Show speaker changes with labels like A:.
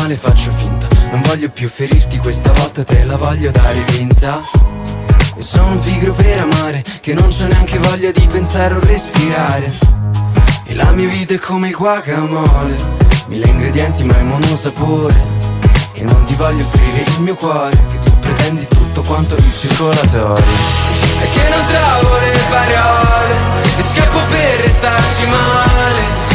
A: male faccio finta, non voglio più ferirti, questa volta te la voglio dare vinta. E sono pigro per amare, che non c'ho neanche voglia di pensare o respirare. E la mia vita è come il guacamole, 1000 ingredienti ma è monosapore. E non ti voglio offrire il mio cuore, che tu pretendi tutto quanto il circolatorio. E che non trovo le parole, e scappo per restarci male.